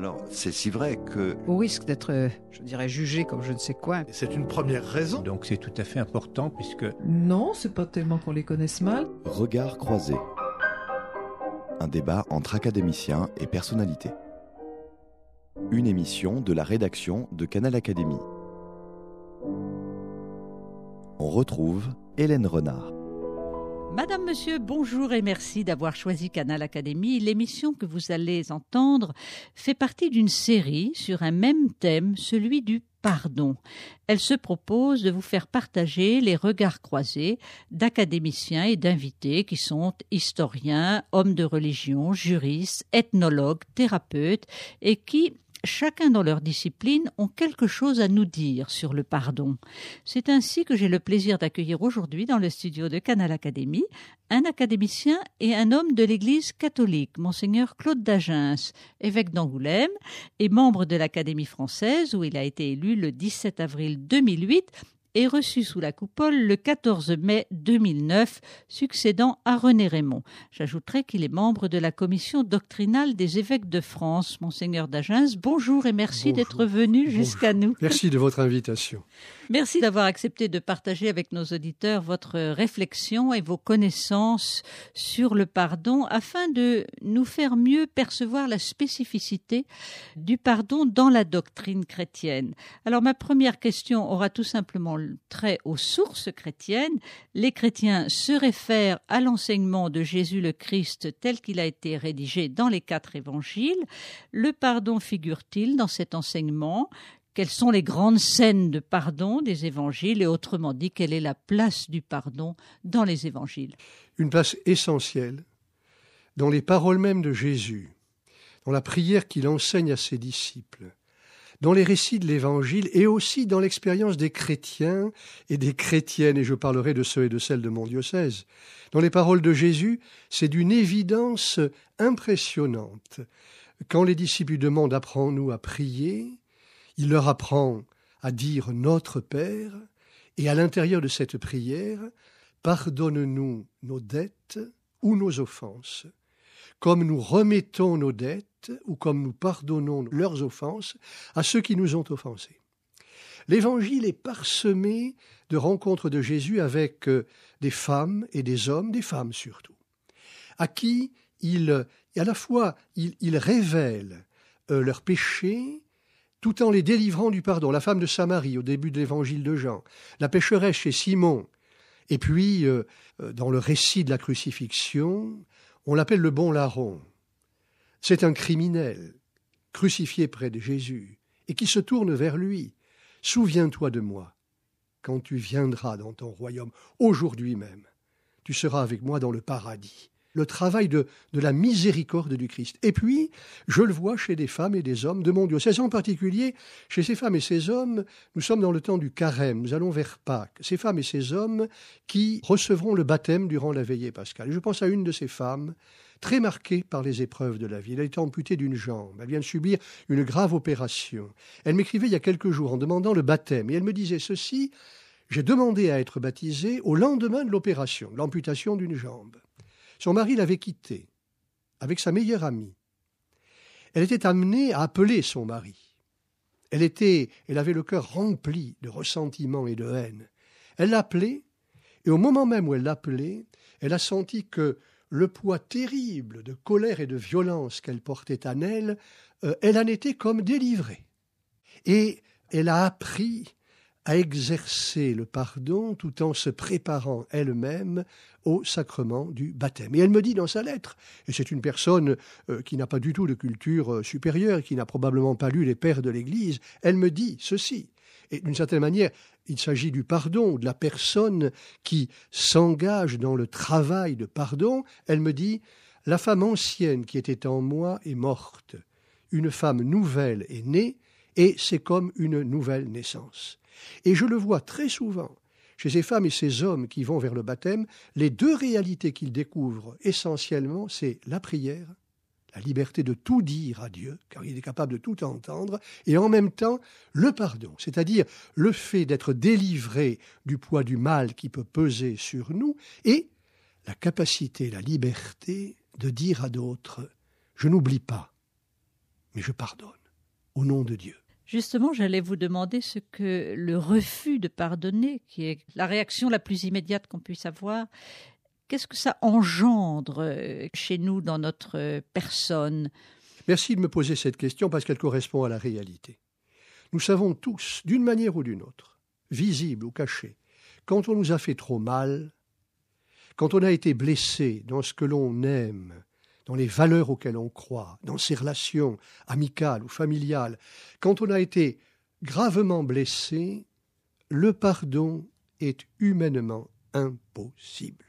Alors, c'est si vrai que... Au risque d'être, jugé comme je ne sais quoi. C'est une première raison. Donc c'est tout à fait important puisque... Non, c'est pas tellement qu'on les connaisse mal. Regard croisé. Un débat entre académiciens et personnalités. Une émission de la rédaction de Canal Académie. On retrouve Hélène Renard. Madame, Monsieur, bonjour et merci d'avoir choisi Canal Académie. L'émission que vous allez entendre fait partie d'une série sur un même thème, celui du pardon. Elle se propose de vous faire partager les regards croisés d'académiciens et d'invités qui sont historiens, hommes de religion, juristes, ethnologues, thérapeutes et qui, chacun dans leur discipline, ont quelque chose à nous dire sur le pardon. C'est ainsi que j'ai le plaisir d'accueillir aujourd'hui dans le studio de Canal Académie un académicien et un homme de l'Église catholique, Monseigneur Claude d'Agens, évêque d'Angoulême et membre de l'Académie française où il a été élu le 17 avril 2008 et reçu sous la coupole le 14 mai 2009, succédant à René Raymond. J'ajouterai qu'il est membre de la commission doctrinale des évêques de France. Monseigneur d'Agens, bonjour et merci d'être venu jusqu'à nous. Merci de votre invitation. Merci d'avoir accepté de partager avec nos auditeurs votre réflexion et vos connaissances sur le pardon afin de nous faire mieux percevoir la spécificité du pardon dans la doctrine chrétienne. Alors ma première question aura tout simplement trait aux sources chrétiennes. Les chrétiens se réfèrent à l'enseignement de Jésus le Christ tel qu'il a été rédigé dans les 4 évangiles. Le pardon figure-t-il dans cet enseignement ? Quelles sont les grandes scènes de pardon des évangiles et autrement dit, quelle est la place du pardon dans les évangiles ? Une place essentielle dans les paroles mêmes de Jésus, dans la prière qu'il enseigne à ses disciples, dans les récits de l'Évangile et aussi dans l'expérience des chrétiens et des chrétiennes, et je parlerai de ceux et de celles de mon diocèse. Dans les paroles de Jésus, c'est d'une évidence impressionnante. Quand les disciples lui demandent « Apprends-nous à prier », il leur apprend à dire « Notre Père » et à l'intérieur de cette prière « Pardonne-nous nos dettes ou nos offenses ». Comme nous remettons nos dettes ou comme nous pardonnons leurs offenses à ceux qui nous ont offensés. L'Évangile est parsemé de rencontres de Jésus avec des femmes et des hommes, des femmes surtout, à qui à la fois il révèle leurs péchés tout en les délivrant du pardon. La femme de Samarie au début de l'Évangile de Jean, la pécheresse chez Simon, et puis dans le récit de la crucifixion, on l'appelle le bon larron. C'est un criminel crucifié près de Jésus et qui se tourne vers lui. « Souviens-toi de moi quand tu viendras dans ton royaume, aujourd'hui même. Tu seras avec moi dans le paradis. » Le travail de la miséricorde du Christ. Et puis, je le vois chez des femmes et des hommes de mon diocèse, en particulier chez ces femmes et ces hommes, nous sommes dans le temps du carême, nous allons vers Pâques, ces femmes et ces hommes qui recevront le baptême durant la veillée pascale. Je pense à une de ces femmes, très marquée par les épreuves de la vie. Elle a été amputée d'une jambe, elle vient de subir une grave opération. Elle m'écrivait il y a quelques jours en demandant le baptême, et elle me disait ceci, « J'ai demandé à être baptisée au lendemain de l'opération, de l'amputation d'une jambe. » Son mari l'avait quittée avec sa meilleure amie. Elle était amenée à appeler son mari. Elle avait le cœur rempli de ressentiment et de haine. Elle l'appelait, et au moment même où elle l'appelait, elle a senti que le poids terrible de colère et de violence qu'elle portait en elle, elle en était comme délivrée. Et elle a appris à exercer le pardon tout en se préparant elle-même au sacrement du baptême. Et elle me dit dans sa lettre, et c'est une personne qui n'a pas du tout de culture supérieure, qui n'a probablement pas lu les pères de l'Église, elle me dit ceci, et d'une certaine manière, il s'agit du pardon, de la personne qui s'engage dans le travail de pardon, elle me dit « La femme ancienne qui était en moi est morte, une femme nouvelle est née, et c'est comme une nouvelle naissance. » Et je le vois très souvent chez ces femmes et ces hommes qui vont vers le baptême, les 2 réalités qu'ils découvrent essentiellement, c'est la prière, la liberté de tout dire à Dieu, car il est capable de tout entendre, et en même temps le pardon, c'est-à-dire le fait d'être délivré du poids du mal qui peut peser sur nous, et la capacité, la liberté de dire à d'autres « Je n'oublie pas, mais je pardonne, au nom de Dieu. Justement, j'allais vous demander ce que le refus de pardonner, qui est la réaction la plus immédiate qu'on puisse avoir, qu'est-ce que ça engendre chez nous, dans notre personne? Merci de me poser cette question parce qu'elle correspond à la réalité. Nous savons tous, d'une manière ou d'une autre, visible ou cachée, quand on nous a fait trop mal, quand on a été blessé dans ce que l'on aime, dans les valeurs auxquelles on croit, dans ses relations amicales ou familiales, quand on a été gravement blessé, le pardon est humainement impossible.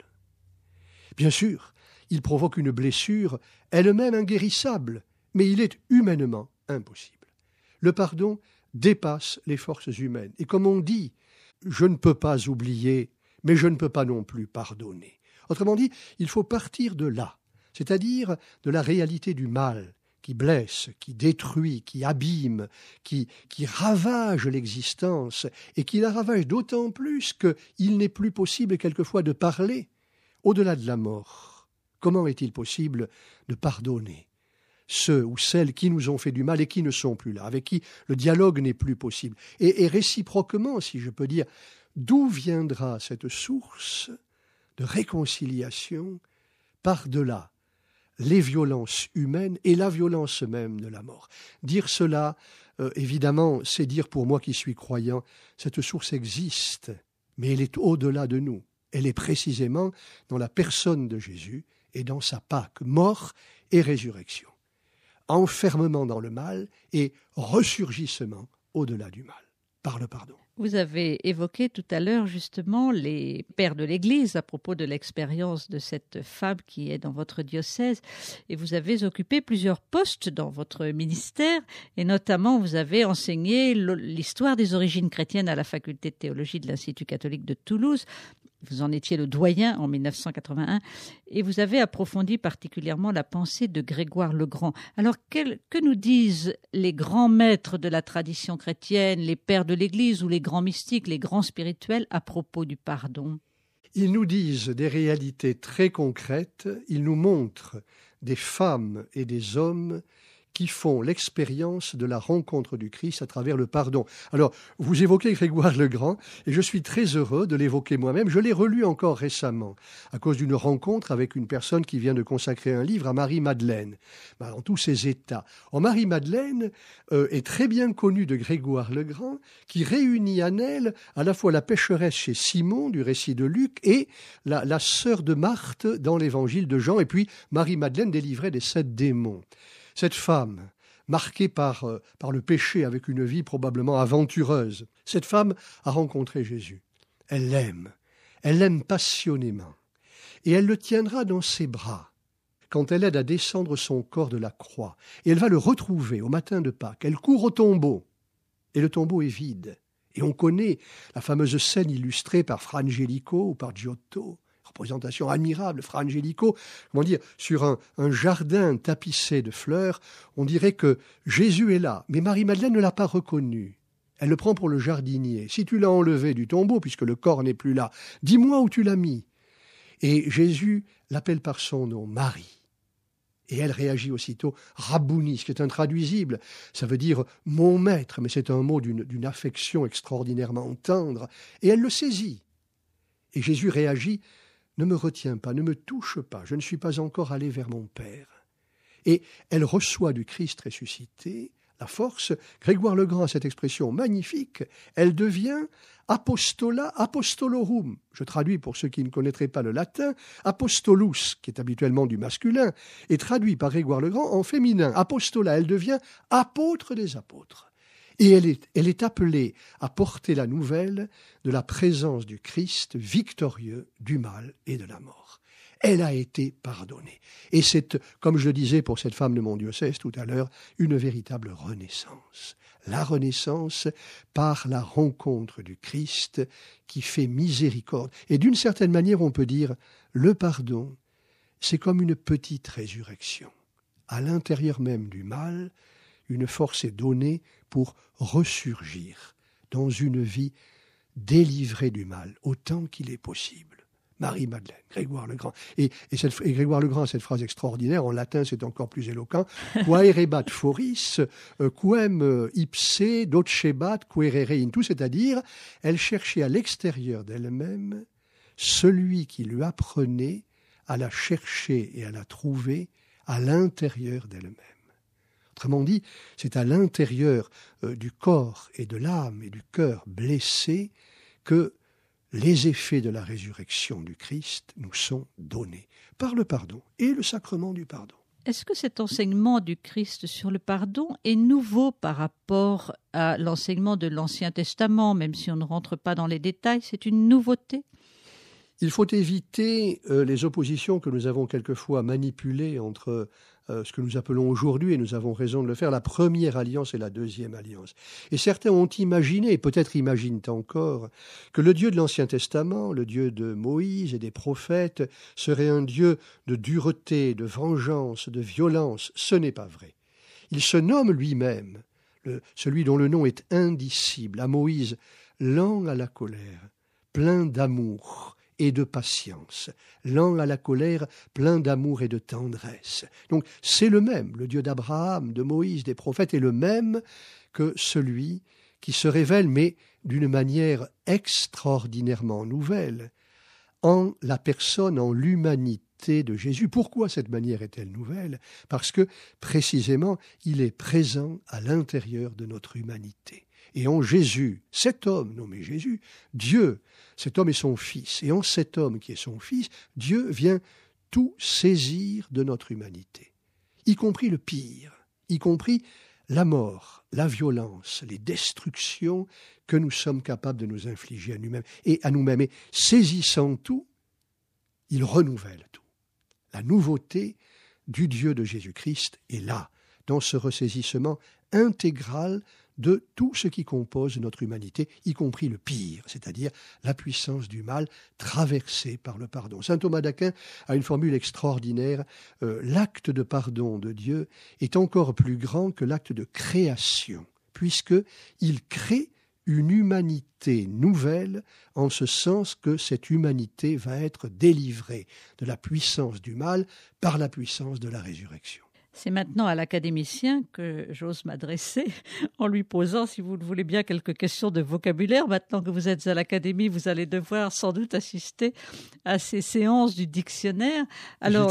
Bien sûr, il provoque une blessure, elle-même inguérissable, mais il est humainement impossible. Le pardon dépasse les forces humaines. Et comme on dit, je ne peux pas oublier, mais je ne peux pas non plus pardonner. Autrement dit, il faut partir de là, c'est-à-dire de la réalité du mal qui blesse, qui détruit, qui abîme, qui ravage l'existence, et qui la ravage d'autant plus qu'il n'est plus possible quelquefois de parler au-delà de la mort. Comment est-il possible de pardonner ceux ou celles qui nous ont fait du mal et qui ne sont plus là, avec qui le dialogue n'est plus possible? Et réciproquement, si je peux dire, d'où viendra cette source de réconciliation par-delà les violences humaines et la violence même de la mort? Dire cela, évidemment, c'est dire pour moi qui suis croyant, cette source existe, mais elle est au-delà de nous. Elle est précisément dans la personne de Jésus et dans sa Pâque, mort et résurrection. Enfermement dans le mal et ressurgissement au-delà du mal, par le pardon. Vous avez évoqué tout à l'heure justement les pères de l'Église à propos de l'expérience de cette femme qui est dans votre diocèse, et vous avez occupé plusieurs postes dans votre ministère, et notamment vous avez enseigné l'histoire des origines chrétiennes à la faculté de théologie de l'Institut catholique de Toulouse. Vous en étiez le doyen en 1981 et vous avez approfondi particulièrement la pensée de Grégoire le Grand. Alors, que nous disent les grands maîtres de la tradition chrétienne, les pères de l'Église ou les grands mystiques, les grands spirituels à propos du pardon? Ils nous disent des réalités très concrètes, ils nous montrent des femmes et des hommes qui font l'expérience de la rencontre du Christ à travers le pardon. Alors, vous évoquez Grégoire le Grand, et je suis très heureux de l'évoquer moi-même. Je l'ai relu encore récemment, à cause d'une rencontre avec une personne qui vient de consacrer un livre à Marie-Madeleine, dans tous ses états. Marie-Madeleine est très bien connue de Grégoire le Grand, qui réunit en elle à la fois la pécheresse chez Simon, du récit de Luc, et la sœur de Marthe dans l'évangile de Jean, et puis Marie-Madeleine délivrée des 7 démons. Cette femme, marquée par le péché, avec une vie probablement aventureuse, cette femme a rencontré Jésus. Elle l'aime passionnément. Et elle le tiendra dans ses bras quand elle aide à descendre son corps de la croix. Et elle va le retrouver au matin de Pâques. Elle court au tombeau, et le tombeau est vide. Et on connaît la fameuse scène illustrée par Fra Angelico ou par Giotto. Représentation admirable, Fra Angelico, sur un jardin tapissé de fleurs, on dirait que Jésus est là, mais Marie-Madeleine ne l'a pas reconnu. Elle le prend pour le jardinier. Si tu l'as enlevé du tombeau, puisque le corps n'est plus là, dis-moi où tu l'as mis. Et Jésus l'appelle par son nom, Marie. Et elle réagit aussitôt, Rabbouni, ce qui est intraduisible. Ça veut dire mon maître, mais c'est un mot d'une affection extraordinairement tendre. Et elle le saisit. Et Jésus réagit, ne me retiens pas, ne me touche pas, je ne suis pas encore allé vers mon Père. Et elle reçoit du Christ ressuscité la force. Grégoire le Grand a cette expression magnifique, elle devient apostola apostolorum. Je traduis pour ceux qui ne connaîtraient pas le latin, apostolus, qui est habituellement du masculin, et traduit par Grégoire le Grand en féminin. Apostola, elle devient apôtre des apôtres. Et elle est appelée à porter la nouvelle de la présence du Christ victorieux du mal et de la mort. Elle a été pardonnée. Et c'est, comme je le disais pour cette femme de mon diocèse tout à l'heure, une véritable renaissance. La renaissance par la rencontre du Christ qui fait miséricorde. Et d'une certaine manière, on peut dire, le pardon, c'est comme une petite résurrection. À l'intérieur même du mal, une force est donnée pour ressurgir dans une vie délivrée du mal, autant qu'il est possible, Marie-Madeleine, Grégoire le Grand. Et Grégoire le Grand a cette phrase extraordinaire, en latin c'est encore plus éloquent, quaerebat foris, quem ipse docebat quaerere intu, c'est-à-dire, elle cherchait à l'extérieur d'elle-même celui qui lui apprenait à la chercher et à la trouver à l'intérieur d'elle-même. Autrement dit, c'est à l'intérieur du corps et de l'âme et du cœur blessés que les effets de la résurrection du Christ nous sont donnés par le pardon et le sacrement du pardon. Est-ce que cet enseignement du Christ sur le pardon est nouveau par rapport à l'enseignement de l'Ancien Testament, même si on ne rentre pas dans les détails, c'est une nouveauté ? Il faut éviter les oppositions que nous avons quelquefois manipulées entre ce que nous appelons aujourd'hui, et nous avons raison de le faire, la première alliance et la deuxième alliance. Et certains ont imaginé, et peut-être imaginent encore, que le Dieu de l'Ancien Testament, le Dieu de Moïse et des prophètes, serait un Dieu de dureté, de vengeance, de violence. Ce n'est pas vrai. Il se nomme lui-même, celui dont le nom est indicible, à Moïse, lent à la colère, plein d'amour et de patience, lent à la colère, plein d'amour et de tendresse. Donc c'est le même, le Dieu d'Abraham, de Moïse, des prophètes est le même que celui qui se révèle, mais d'une manière extraordinairement nouvelle, en la personne, en l'humanité de Jésus. Pourquoi cette manière est-elle nouvelle ? Parce que, précisément, il est présent à l'intérieur de notre humanité. Et en Jésus, cet homme nommé Jésus, Dieu, cet homme est son Fils. Et en cet homme qui est son Fils, Dieu vient tout saisir de notre humanité, y compris le pire, y compris la mort, la violence, les destructions que nous sommes capables de nous infliger à nous-mêmes. Et saisissant tout, il renouvelle tout. La nouveauté du Dieu de Jésus-Christ est là, dans ce ressaisissement intégral de tout ce qui compose notre humanité, y compris le pire, c'est-à-dire la puissance du mal traversée par le pardon. Saint Thomas d'Aquin a une formule extraordinaire, l'acte de pardon de Dieu est encore plus grand que l'acte de création, puisqu'il crée une humanité nouvelle, en ce sens que cette humanité va être délivrée de la puissance du mal par la puissance de la résurrection. C'est maintenant à l'académicien que j'ose m'adresser en lui posant, si vous le voulez bien, quelques questions de vocabulaire. Maintenant que vous êtes à l'académie, vous allez devoir sans doute assister à ces séances du dictionnaire. Alors,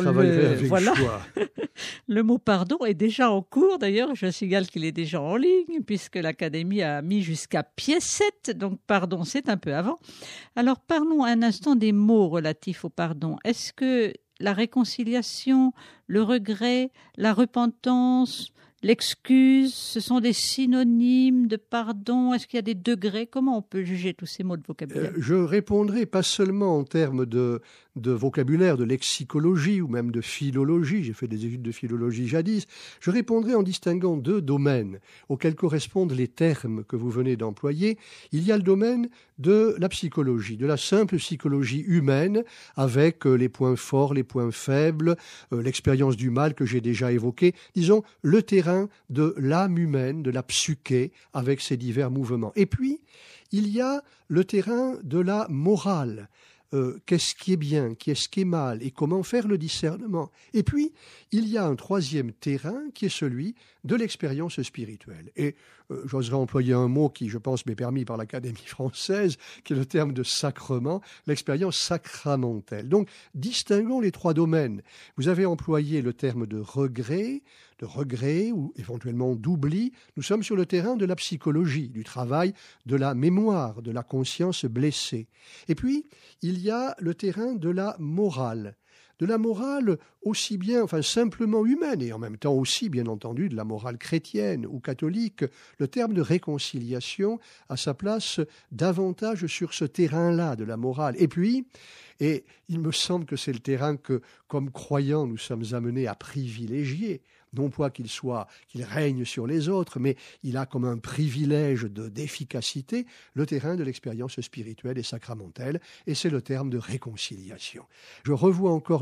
le mot pardon est déjà en cours. D'ailleurs, je signale qu'il est déjà en ligne puisque l'académie a mis jusqu'à pièce 7. Donc, pardon, c'est un peu avant. Alors, parlons un instant des mots relatifs au pardon. Est-ce que la réconciliation, le regret, la repentance, l'excuse, ce sont des synonymes de pardon? Est-ce qu'il y a des degrés? Comment on peut juger tous ces mots de vocabulaire? Je répondrai pas seulement en termes de vocabulaire, de lexicologie ou même de philologie. J'ai fait des études de philologie jadis. Je répondrai en distinguant deux domaines auxquels correspondent les termes que vous venez d'employer. Il y a le domaine de la psychologie, de la simple psychologie humaine, avec les points forts, les points faibles, l'expérience du mal que j'ai déjà évoquée. Disons, le terrain de l'âme humaine, de la psyché, avec ses divers mouvements. Et puis, il y a le terrain de la morale. Qu'est-ce qui est bien, qu'est-ce qui est mal, et comment faire le discernement. Et puis, il y a un troisième terrain qui est celui de l'expérience spirituelle. Et j'oserais employer un mot qui, je pense, m'est permis par l'Académie française, qui est le terme de sacrement, l'expérience sacramentelle. Donc, distinguons les trois domaines. Vous avez employé le terme de regret ou éventuellement d'oubli. Nous sommes sur le terrain de la psychologie, du travail, de la mémoire, de la conscience blessée. Et puis, il y a le terrain de la morale. De la morale aussi bien, simplement humaine, et en même temps aussi, bien entendu, de la morale chrétienne ou catholique. Le terme de réconciliation a sa place davantage sur ce terrain-là de la morale. Et puis, et il me semble que c'est le terrain que, comme croyants, nous sommes amenés à privilégier. Non pas qu'il règne sur les autres, mais il a comme un privilège d'efficacité le terrain de l'expérience spirituelle et sacramentelle, et c'est le terme de réconciliation. Je revois encore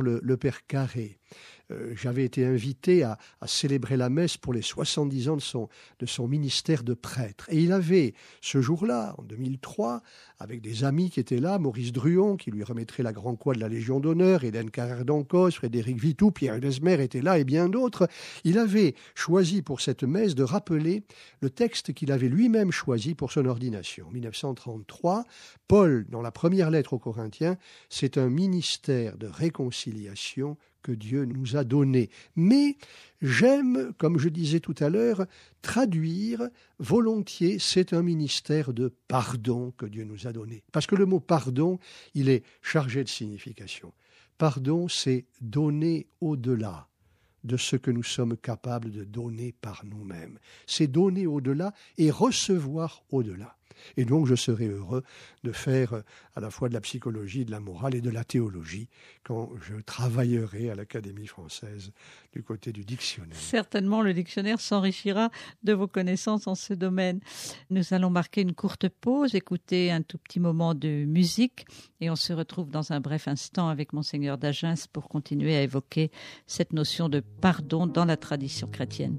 par le père Carré. J'avais été invité à célébrer la messe pour les 70 ans de son ministère de prêtre. Et il avait, ce jour-là, en 2003, avec des amis qui étaient là, Maurice Druon, qui lui remettrait la Grand Croix de la Légion d'honneur, Hélène Carrère d'Encausse, Frédéric Vitou, Pierre Lesmer était là et bien d'autres. Il avait choisi pour cette messe de rappeler le texte qu'il avait lui-même choisi pour son ordination. En 1933, Paul, dans la première lettre aux Corinthiens, c'est un ministère de réconciliation que Dieu nous a donné. Mais j'aime, comme je disais tout à l'heure, traduire volontiers, c'est un ministère de pardon que Dieu nous a donné. Parce que le mot pardon, il est chargé de signification. Pardon, c'est donner au-delà de ce que nous sommes capables de donner par nous-mêmes. C'est donner au-delà et recevoir au-delà. Et donc je serai heureux de faire à la fois de la psychologie, de la morale et de la théologie quand je travaillerai à l'Académie française du côté du dictionnaire. Certainement, le dictionnaire s'enrichira de vos connaissances en ce domaine. Nous allons marquer une courte pause, écouter un tout petit moment de musique et on se retrouve dans un bref instant avec Monseigneur d'Agens pour continuer à évoquer cette notion de pardon dans la tradition chrétienne.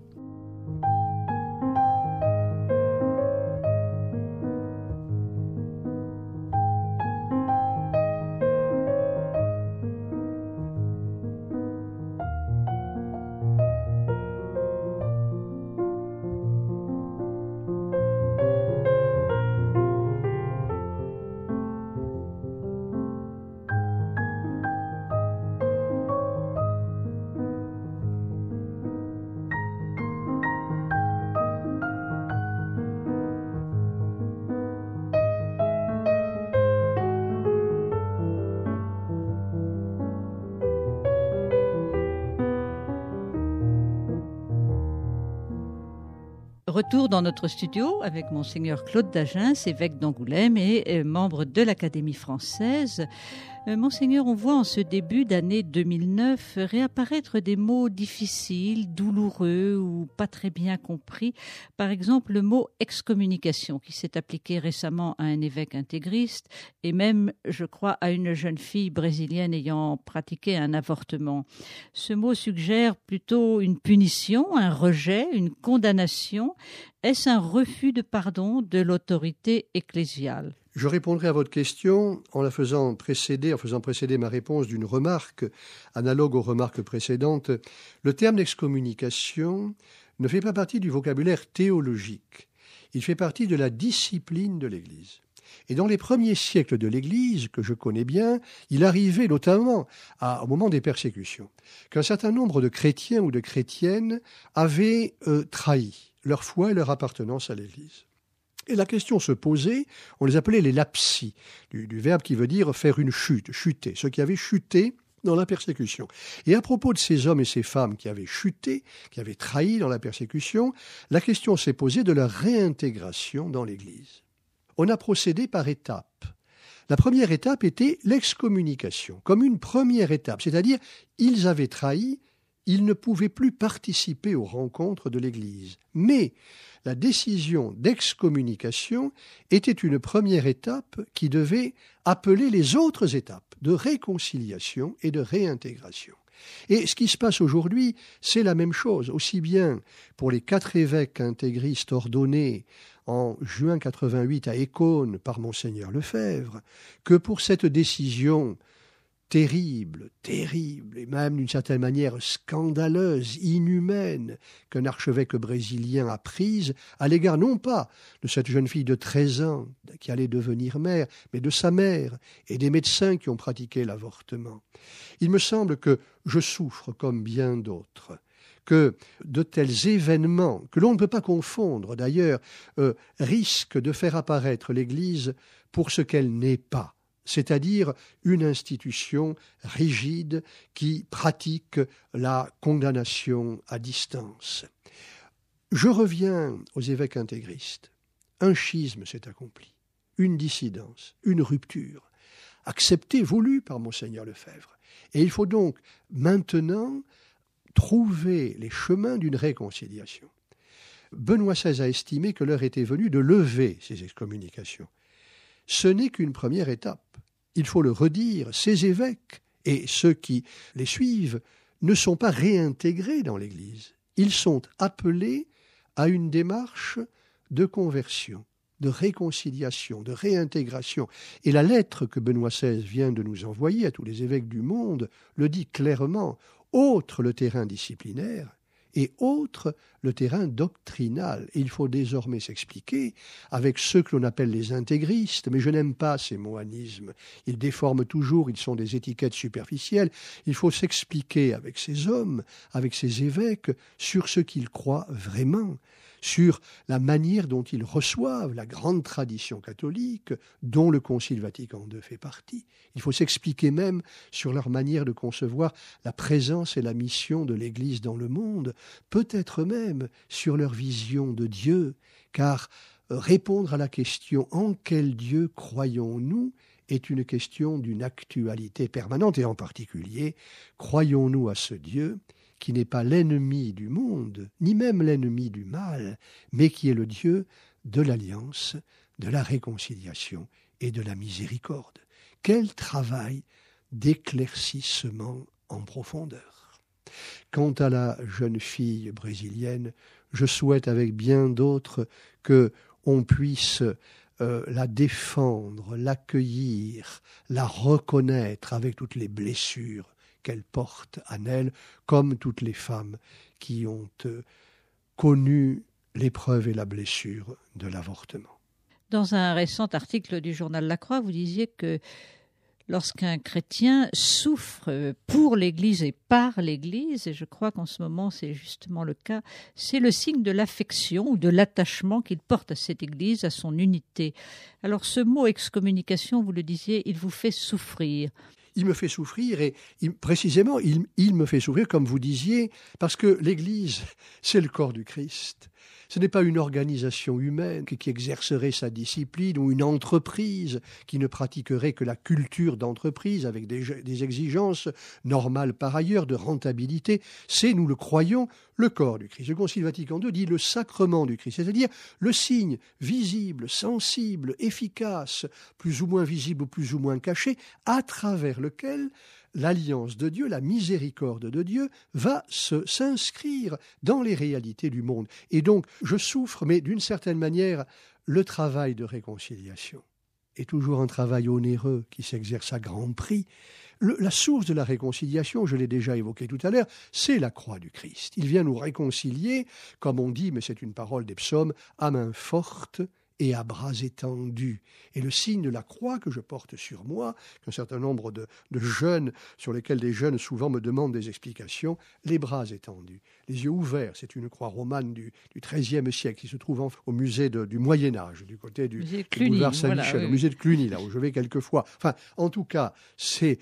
Retour dans notre studio avec Monseigneur Claude d'Agens, évêque d'Angoulême et membre de l'Académie française. Monseigneur, on voit en ce début d'année 2009 réapparaître des mots difficiles, douloureux ou pas très bien compris. Par exemple, le mot excommunication qui s'est appliqué récemment à un évêque intégriste et même, je crois, à une jeune fille brésilienne ayant pratiqué un avortement. Ce mot suggère plutôt une punition, un rejet, une condamnation. Est-ce un refus de pardon de l'autorité ecclésiale ? Je répondrai à votre question en faisant précéder ma réponse d'une remarque analogue aux remarques précédentes. Le terme d'excommunication ne fait pas partie du vocabulaire théologique. Il fait partie de la discipline de l'Église. Et dans les premiers siècles de l'Église, que je connais bien, il arrivait notamment au moment des persécutions, qu'un certain nombre de chrétiens ou de chrétiennes avaient trahi leur foi et leur appartenance à l'Église. Et la question se posait, on les appelait les lapsi, du verbe qui veut dire faire une chute, chuter, ceux qui avaient chuté dans la persécution. Et à propos de ces hommes et ces femmes qui avaient chuté, qui avaient trahi dans la persécution, la question s'est posée de leur réintégration dans l'Église. On a procédé par étapes. La première étape était l'excommunication, comme une première étape, c'est-à-dire ils avaient trahi, ils ne pouvaient plus participer aux rencontres de l'Église. Mais la décision d'excommunication était une première étape qui devait appeler les autres étapes de réconciliation et de réintégration. Et ce qui se passe aujourd'hui, c'est la même chose, aussi bien pour les 4 évêques intégristes ordonnés en juin 88 à Écône par Monseigneur Lefebvre, que pour cette décision terrible, et même d'une certaine manière scandaleuse, inhumaine, qu'un archevêque brésilien a prise à l'égard non pas de cette jeune fille de 13 ans qui allait devenir mère, mais de sa mère et des médecins qui ont pratiqué l'avortement. Il me semble que je souffre comme bien d'autres, que de tels événements, que l'on ne peut pas confondre d'ailleurs, risquent de faire apparaître l'Église pour ce qu'elle n'est pas, c'est-à-dire une institution rigide qui pratique la condamnation à distance. Je reviens aux évêques intégristes. Un schisme s'est accompli, une dissidence, une rupture, acceptée, voulue par Monseigneur Lefebvre. Et il faut donc maintenant trouver les chemins d'une réconciliation. Benoît XVI a estimé que l'heure était venue de lever ces excommunications. Ce n'est qu'une première étape. Il faut le redire, ces évêques Et ceux qui les suivent ne sont pas réintégrés dans l'Église. Ils sont appelés à une démarche de conversion, de réconciliation, de réintégration. Et la lettre que Benoît XVI vient de nous envoyer à tous les évêques du monde le dit clairement. Autre le terrain disciplinaire et autre le terrain doctrinal. Et il faut désormais s'expliquer avec ceux que l'on appelle les intégristes, mais je n'aime pas ces mohanismes. Ils déforment toujours, ils sont des étiquettes superficielles. Il faut s'expliquer avec ces hommes, avec ces évêques, sur ce qu'ils croient vraiment, sur la manière dont ils reçoivent la grande tradition catholique dont le Concile Vatican II fait partie. Il faut s'expliquer même sur leur manière de concevoir la présence et la mission de l'Église dans le monde, peut-être même sur leur vision de Dieu, car répondre à la question « En quel Dieu croyons-nous ?» est une question d'une actualité permanente, et en particulier, croyons-nous à ce Dieu qui n'est pas l'ennemi du monde, ni même l'ennemi du mal, mais qui est le Dieu de l'alliance, de la réconciliation et de la miséricorde. Quel travail d'éclaircissement en profondeur. Quant à la jeune fille brésilienne, je souhaite avec bien d'autres que on puisse la défendre, l'accueillir, la reconnaître avec toutes les blessures qu'elle porte en elle, comme toutes les femmes qui ont connu l'épreuve et la blessure de l'avortement. Dans un récent article du journal La Croix, vous disiez que lorsqu'un chrétien souffre pour l'Église et par l'Église, et je crois qu'en ce moment c'est justement le cas, c'est le signe de l'affection ou de l'attachement qu'il porte à cette Église, à son unité. Alors ce mot excommunication, vous le disiez, il vous fait souffrir. Il me fait souffrir et précisément, il me fait souffrir, comme vous disiez, parce que l'Église, c'est le corps du Christ. Ce n'est pas une organisation humaine qui exercerait sa discipline ou une entreprise qui ne pratiquerait que la culture d'entreprise avec des exigences normales par ailleurs de rentabilité. C'est, nous le croyons, le corps du Christ. Le Concile Vatican II dit le sacrement du Christ, c'est-à-dire le signe visible, sensible, efficace, plus ou moins visible ou plus ou moins caché, à travers lequel l'alliance de Dieu, la miséricorde de Dieu va s'inscrire dans les réalités du monde. Et donc, je souffre, mais d'une certaine manière, le travail de réconciliation est toujours un travail onéreux qui s'exerce à grand prix. La source de la réconciliation, je l'ai déjà évoqué tout à l'heure, c'est la croix du Christ. Il vient nous réconcilier, comme on dit, mais c'est une parole des psaumes, à main forte et à bras étendus. Et le signe de la croix que je porte sur moi, qu'un certain nombre de jeunes, sur lesquels des jeunes souvent me demandent des explications, les bras étendus, les yeux ouverts, c'est une croix romane du XIIIe siècle qui se trouve au musée du Moyen-Âge, du côté du boulevard Saint-Michel, voilà, oui. Au musée de Cluny, là où je vais quelquefois. Enfin, en tout cas, c'est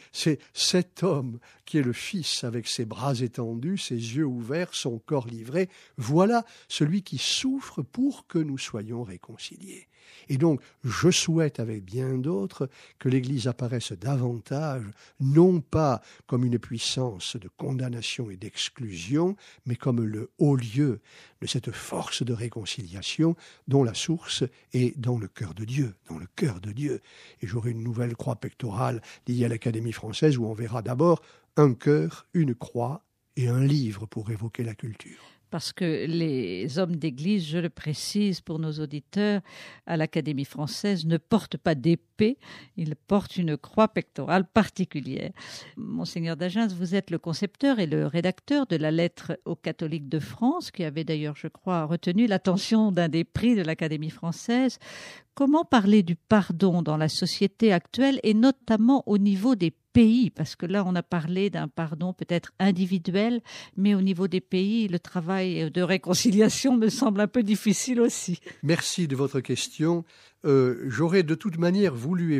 cet homme qui est le Fils avec ses bras étendus, ses yeux ouverts, son corps livré. Voilà celui qui souffre pour que nous soyons réconciliés. Et donc, je souhaite avec bien d'autres que l'Église apparaisse davantage, non pas comme une puissance de condamnation et d'exclusion, mais comme le haut lieu de cette force de réconciliation dont la source est dans le cœur de Dieu, dans le cœur de Dieu. Et j'aurai une nouvelle croix pectorale liée à l'Académie française où on verra d'abord un cœur, une croix et un livre pour évoquer la culture. Parce que les hommes d'Église, je le précise pour nos auditeurs, à l'Académie française ne portent pas d'épée, ils portent une croix pectorale particulière. Monseigneur d'Agens, vous êtes le concepteur et le rédacteur de la lettre aux catholiques de France, qui avait d'ailleurs, je crois, retenu l'attention d'un des prix de l'Académie française. Comment parler du pardon dans la société actuelle et notamment au niveau des pays, parce que là on a parlé d'un pardon peut-être individuel, mais au niveau des pays, le travail de réconciliation me semble un peu difficile aussi. Merci de votre question. J'aurais de toute manière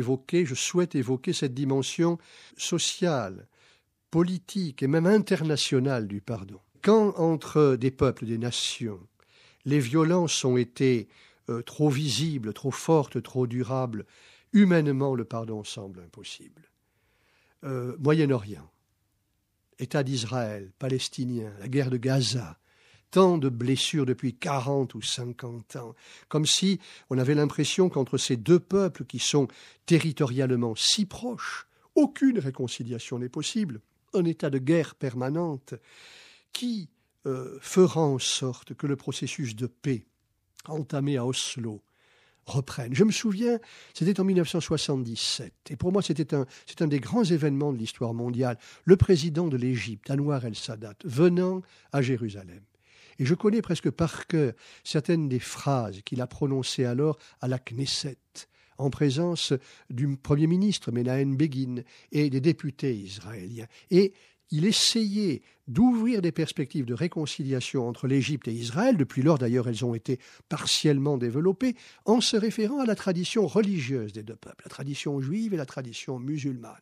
je souhaite évoquer cette dimension sociale, politique et même internationale du pardon. Quand entre des peuples, des nations, les violences ont été trop visibles, trop fortes, trop durables, humainement le pardon semble impossible. Moyen-Orient, État d'Israël, Palestinien, la guerre de Gaza, tant de blessures depuis 40 ou 50 ans, comme si on avait l'impression qu'entre ces deux peuples qui sont territorialement si proches, aucune réconciliation n'est possible, un état de guerre permanente qui fera en sorte que le processus de paix entamé à Oslo reprenne. Je me souviens, c'était en 1977, et pour moi c'est un des grands événements de l'histoire mondiale, le président de l'Égypte, Anwar el-Sadat, venant à Jérusalem. Et je connais presque par cœur certaines des phrases qu'il a prononcées alors à la Knesset, en présence du Premier ministre Menahem Begin et des députés israéliens. Et il essayait d'ouvrir des perspectives de réconciliation entre l'Égypte et Israël. Depuis lors, d'ailleurs, elles ont été partiellement développées en se référant à la tradition religieuse des deux peuples, la tradition juive et la tradition musulmane.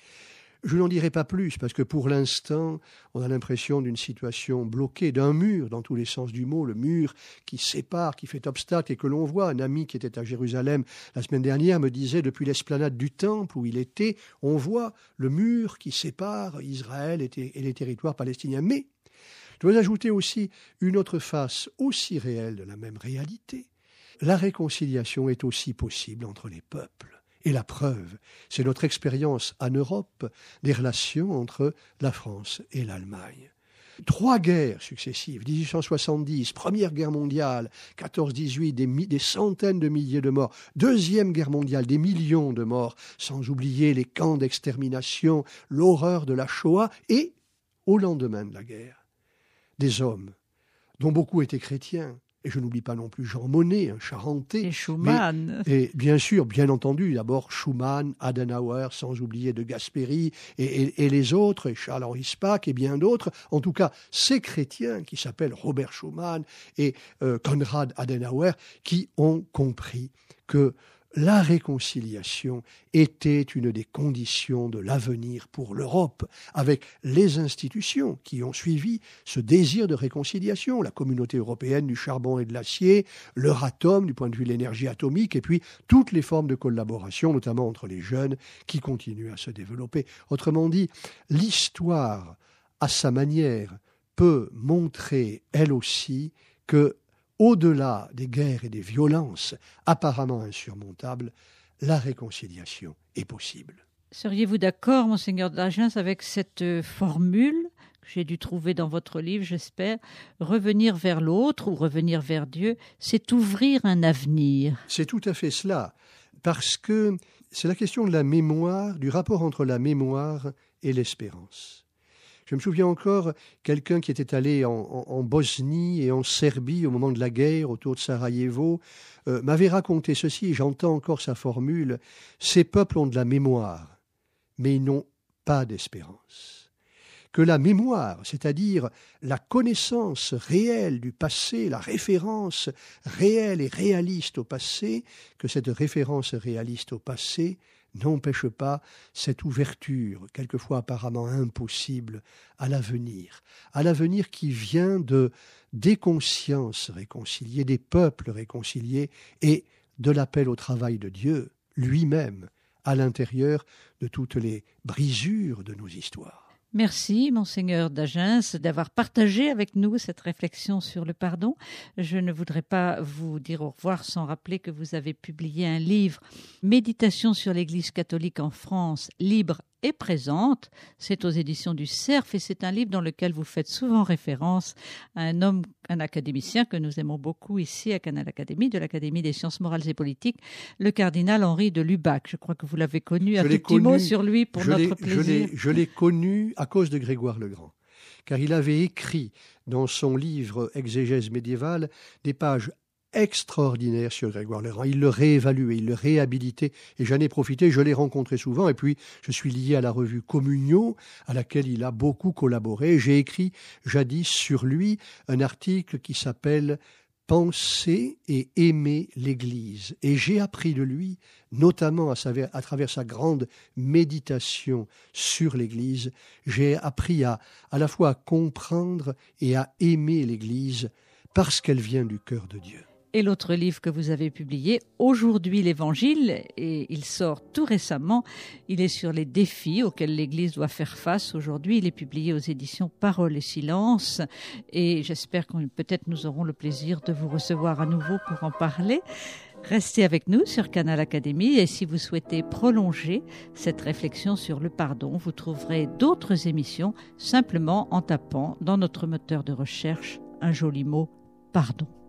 Je n'en dirai pas plus, parce que pour l'instant, on a l'impression d'une situation bloquée, d'un mur, dans tous les sens du mot, le mur qui sépare, qui fait obstacle et que l'on voit. Un ami qui était à Jérusalem la semaine dernière me disait, depuis l'esplanade du Temple où il était, on voit le mur qui sépare Israël et les territoires palestiniens. Mais je dois ajouter aussi une autre face aussi réelle de la même réalité. La réconciliation est aussi possible entre les peuples. Et la preuve, c'est notre expérience en Europe des relations entre la France et l'Allemagne. 3 guerres successives, 1870, Première Guerre mondiale, 14-18, des centaines de milliers de morts, Deuxième Guerre mondiale, des millions de morts, sans oublier les camps d'extermination, l'horreur de la Shoah, et, au lendemain de la guerre, des hommes, dont beaucoup étaient chrétiens. Et je n'oublie pas non plus Jean Monnet, un Charentais. Et Schumann. Et bien sûr, bien entendu, d'abord Schumann, Adenauer, sans oublier de Gasperi et les autres, et Charles-Henri Spaak et bien d'autres. En tout cas, ces chrétiens qui s'appellent Robert Schumann et Konrad Adenauer, qui ont compris que la réconciliation était une des conditions de l'avenir pour l'Europe, avec les institutions qui ont suivi ce désir de réconciliation, la communauté européenne du charbon et de l'acier, l'Euratom du point de vue de l'énergie atomique, et puis toutes les formes de collaboration, notamment entre les jeunes, qui continuent à se développer. Autrement dit, l'histoire, à sa manière, peut montrer, elle aussi, que au-delà des guerres et des violences apparemment insurmontables, la réconciliation est possible. Seriez-vous d'accord, monseigneur d'Agens, avec cette formule que j'ai dû trouver dans votre livre, j'espère, revenir vers l'autre ou revenir vers Dieu, c'est ouvrir un avenir? C'est tout à fait cela, parce que c'est la question de la mémoire, du rapport entre la mémoire et l'espérance. Je me souviens encore, quelqu'un qui était allé en Bosnie et en Serbie au moment de la guerre, autour de Sarajevo, m'avait raconté ceci, et j'entends encore sa formule, « Ces peuples ont de la mémoire, mais ils n'ont pas d'espérance. » Que la mémoire, c'est-à-dire la connaissance réelle du passé, la référence réelle et réaliste au passé, que cette référence réaliste au passé n'empêche pas cette ouverture, quelquefois apparemment impossible, à l'avenir qui vient des consciences réconciliées, des peuples réconciliés et de l'appel au travail de Dieu lui-même à l'intérieur de toutes les brisures de nos histoires. Merci, monseigneur d'Agens, d'avoir partagé avec nous cette réflexion sur le pardon. Je ne voudrais pas vous dire au revoir sans rappeler que vous avez publié un livre, Méditation sur l'Église catholique en France, libre et présente. C'est aux éditions du Cerf et c'est un livre dans lequel vous faites souvent référence à un académicien que nous aimons beaucoup ici à Canal Académie, de l'Académie des sciences morales et politiques, le cardinal Henri de Lubac. Je crois que vous l'avez connu. Un petit mot sur lui pour notre plaisir. Je l'ai connu à cause de Grégoire le Grand, car il avait écrit dans son livre Exégèse médiévale des pages extraordinaire sur Grégoire le Grand. Il le réévaluait, il le réhabilitait et j'en ai profité, je l'ai rencontré souvent et puis je suis lié à la revue Communion à laquelle il a beaucoup collaboré. J'ai écrit jadis sur lui un article qui s'appelle « Penser et aimer l'Église » et j'ai appris de lui, notamment à travers sa grande méditation sur l'Église, j'ai appris à la fois à comprendre et à aimer l'Église parce qu'elle vient du cœur de Dieu. Et l'autre livre que vous avez publié, Aujourd'hui l'Évangile, et il sort tout récemment, il est sur les défis auxquels l'Église doit faire face aujourd'hui. Il est publié aux éditions Parole et Silence et j'espère que peut-être nous aurons le plaisir de vous recevoir à nouveau pour en parler. Restez avec nous sur Canal Académie et si vous souhaitez prolonger cette réflexion sur le pardon, vous trouverez d'autres émissions simplement en tapant dans notre moteur de recherche un joli mot, pardon.